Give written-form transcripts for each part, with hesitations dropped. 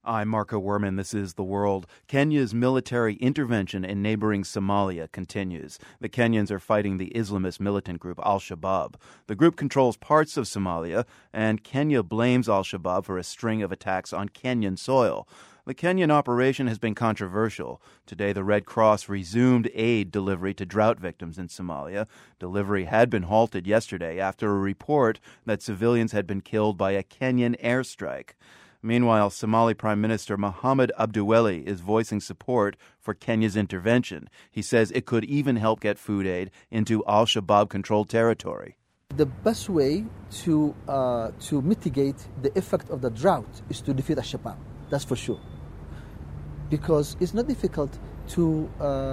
I'm Marco Werman. This is The World. Kenya's military intervention in neighboring Somalia continues. The Kenyans are fighting the Islamist militant group Al-Shabaab. The group controls parts of Somalia, and Kenya blames Al-Shabaab for a string of attacks on Kenyan soil. The Kenyan operation has been controversial. Today, the Red Cross resumed aid delivery to drought victims in Somalia. Delivery had been halted yesterday after a report that civilians had been killed by a Kenyan airstrike. Meanwhile, Somali Prime Minister Mohamed Abduweli is voicing support for Kenya's intervention. He says it could even help get food aid into Al-Shabaab-controlled territory. The best way to mitigate the effect of the drought is to defeat Al-Shabaab. That's for sure. Because it's not difficult to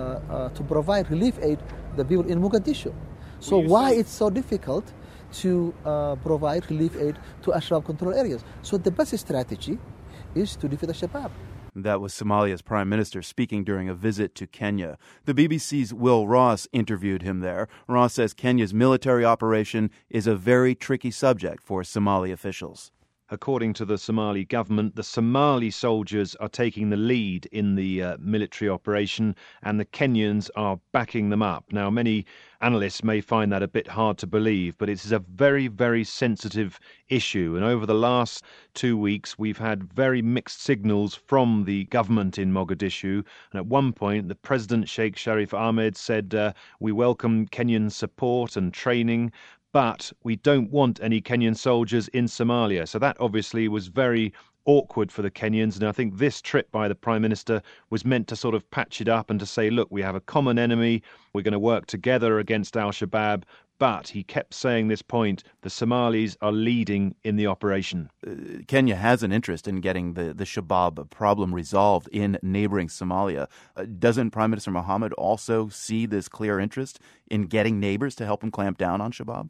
provide relief aid to the people in Mogadishu. So why it's so difficult to provide relief aid to Al-Shabaab-controlled areas? So the best strategy is to defeat Al-Shabaab. That was Somalia's prime minister speaking during a visit to Kenya. The BBC's Will Ross interviewed him there. Ross says Kenya's military operation is a very tricky subject for Somali officials. According to the Somali government, the Somali soldiers are taking the lead in the military operation, and the Kenyans are backing them up. Now, many analysts may find that a bit hard to believe, but it is a very, very sensitive issue. And over the last 2 weeks, we've had very mixed signals from the government in Mogadishu. And at one point, the President, Sheikh Sharif Ahmed, said, we welcome Kenyan support and training, but we don't want any Kenyan soldiers in Somalia. So that obviously was very awkward for the Kenyans. And I think this trip by the Prime Minister was meant to sort of patch it up and to say, look, we have a common enemy. We're going to work together against Al-Shabaab. But he kept saying this point, the Somalis are leading in the operation. Kenya has an interest in getting the Shabaab problem resolved in neighboring Somalia. Doesn't Prime Minister Mohammed also see this clear interest in getting neighbors to help him clamp down on Shabaab?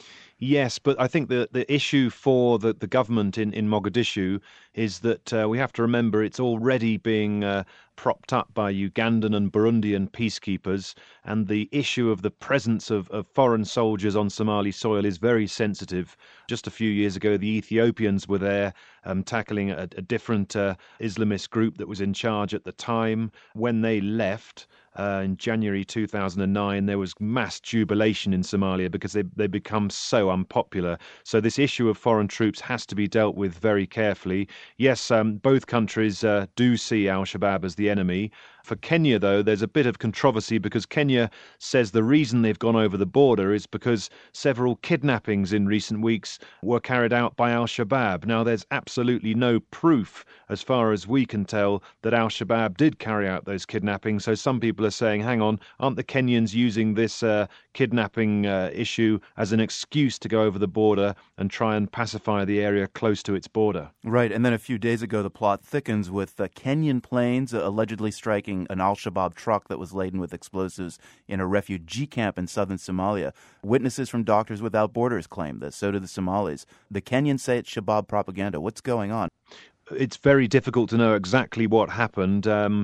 Yes, but I think the issue for the government in Mogadishu is that we have to remember it's already being propped up by Ugandan and Burundian peacekeepers, and the issue of the presence of foreign soldiers on Somali soil is very sensitive. Just a few years ago, the Ethiopians were there tackling a different Islamist group that was in charge at the time. When they left, in January 2009, there was mass jubilation in Somalia because they become so unpopular. So this issue of foreign troops has to be dealt with very carefully. Yes, both countries do see Al-Shabaab as the enemy. For Kenya, though, there's a bit of controversy because Kenya says the reason they've gone over the border is because several kidnappings in recent weeks were carried out by Al-Shabaab. Now, there's absolutely no proof, as far as we can tell, that Al-Shabaab did carry out those kidnappings. So some people are saying, hang on, aren't the Kenyans using this kidnapping issue as an excuse to go over the border and try and pacify the area close to its border? Right, and then a few days ago, the plot thickens with Kenyan planes allegedly striking an Al-Shabaab truck that was laden with explosives in a refugee camp in southern Somalia. Witnesses from Doctors Without Borders claim this. So do the Somalis. The Kenyans say it's Shabaab propaganda. What's going on? It's very difficult to know exactly what happened, and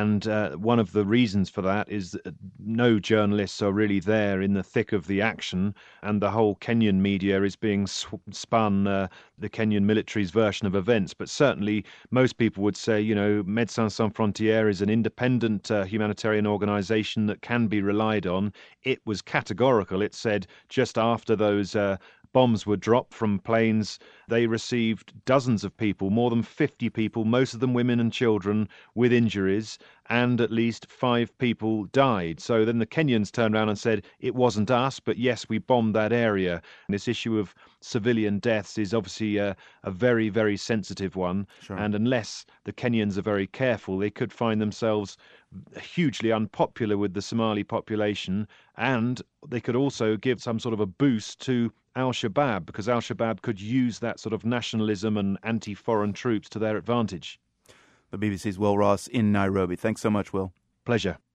one of the reasons for that is that no journalists are really there in the thick of the action, and the whole Kenyan media is being spun the Kenyan military's version of events. But certainly most people would say, Médecins Sans Frontières is an independent humanitarian organization that can be relied on. It was categorical. It said just after those bombs were dropped from planes, they received dozens of people, more than 50 people, most of them women and children, with injuries, and at least 5 people died. So then the Kenyans turned around and said, it wasn't us, but yes, we bombed that area. And this issue of civilian deaths is obviously a very, very sensitive one. Sure. And unless the Kenyans are very careful, they could find themselves hugely unpopular with the Somali population, and they could also give some sort of a boost to Al-Shabaab, because Al-Shabaab could use that sort of nationalism and anti-foreign troops to their advantage. The BBC's Will Ross in Nairobi. Thanks so much, Will. Pleasure.